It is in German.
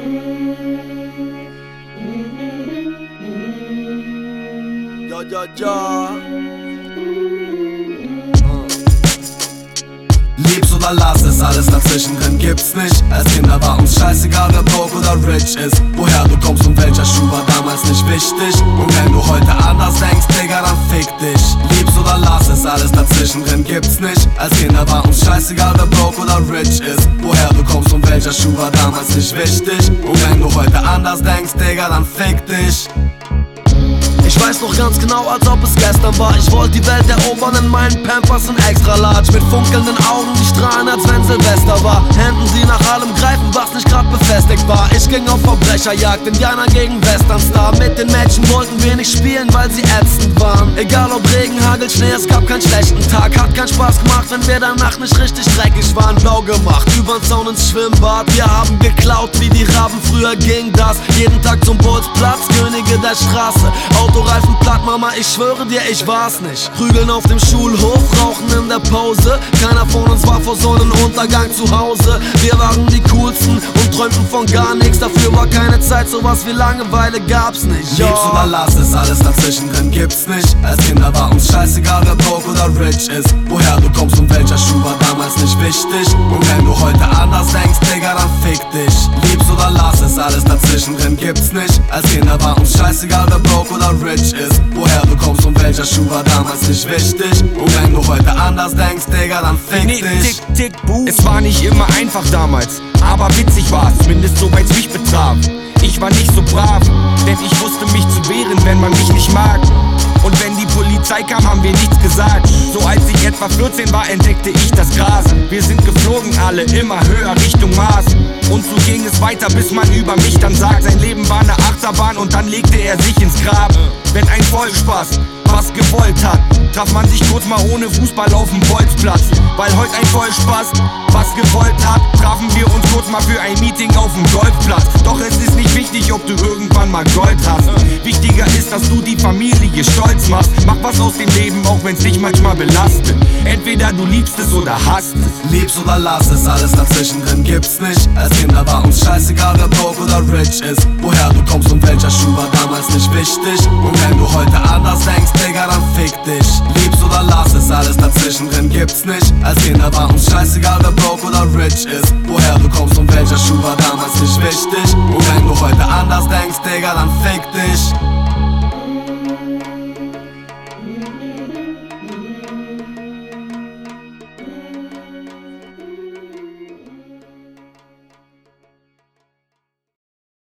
Ja, ja, ja. Lieb's oder lass es, alles dazwischen drin gibt's nicht. Als Kinder war uns scheißegal, wer broke oder rich ist. Woher du kommst und welcher Schuh war damals nicht wichtig. Und wenn du heute anders denkst, Digga, dann fick dich. Lieb's oder lass es, alles dazwischen drin gibt's nicht. Als Kinder war uns scheißegal, wer broke oder rich ist. Woher du kommst und welcher Schuh war damals nicht wichtig. Und wenn du heute anders denkst, Digga, dann fick dich. Ich weiß noch ganz genau, als ob es gestern war. Ich wollte die Welt erobern in meinen Pampers in extra large. Mit funkelnden Augen, die strahlen, als wenn Silvester war. Händen, die nach allem greifen, was nicht grad befestigt war. Ich ging auf Verbrecherjagd, Indianer gegen Westernstar. Mit den Mädchen wollten wir nicht spielen, weil sie ätzend waren. Egal ob Regen, Hagel, Schnee, es gab keinen schlechten Tag. Hat keinen Spaß gemacht, wenn wir danach nicht richtig dreckig waren. Blau gemacht, übern Zaun ins Schwimmbad. Wir haben geklaut wie die Raben, früher ging das. Jeden Tag zum Bolzplatz, Könige der Straße. Autoreifen platt, Mama, ich schwöre dir, ich war's nicht. Prügeln auf dem Schulhof, rauchen in der Pause. Keiner von uns war vor Sonnenuntergang zu Hause. Wir waren die coolsten und träumten von gar nichts. Dafür war keine Zeit, sowas wie Langeweile gab's nicht. Lieb's oder lass es, alles dazwischen drin gibt's nicht. Als Kinder war uns scheißegal, wer broke oder rich ist. Woher du kommst und welcher Schuh war damals nicht wichtig. Und wenn du heute anders denkst, Digga, dann fick dich. Lieb's oder lass es, alles dazwischen drin gibt's nicht. Als Kinder war uns scheißegal, wer broke oder rich ist. Woher du kommst und welcher Schuh war damals nicht wichtig. Und wenn du heute anders denkst, Digga, dann fick dich. Tick, tick, boom. Es war nicht immer einfach damals, aber witzig war's, zumindest soweit's mich betraf. Ich war nicht so brav, denn ich wusste mich zu wehren, wenn man mich nicht mag. Und wenn die Polizei kam, haben wir nichts gesagt. So als ich etwa 14 war, entdeckte ich das Gras. Wir sind geflogen, alle immer höher Richtung Mars. Und so ging es weiter, bis man über mich dann sagt, sein Leben war eine Achterbahn und dann legte er sich ins Grab. Wenn ein Vollspaß was gewollt hat, traf man sich kurz mal ohne Fußball auf dem Bolzplatz. Weil heute ein Vollspaß was gewollt hat, trafen wir uns kurz mal für ein Meeting auf dem Golfplatz. Doch es ist nicht wichtig, ob du irgendwann mal Gold hast. Wichtiger ist, dass du die Familie stolz machst. Mach was aus dem Leben, auch wenn's dich manchmal belastet. Entweder du liebst es oder hasst es. Lieb's oder lass es, alles dazwischen drin gibt's nicht. Als Kinder war uns scheißegal, wer broke oder rich ist. Woher du kommst und welcher Schuh war damals nicht wichtig. Und wenn du heute anders denkst, Digga, dann fick dich. Lieb's oder lass es, alles dazwischen drin gibt's nicht. Als Kinder war uns scheißegal, wer broke oder rich ist. Woher du kommst und welcher Schuh war damals nicht wichtig. Und wenn du heute anders denkst, Digga, dann fick dich.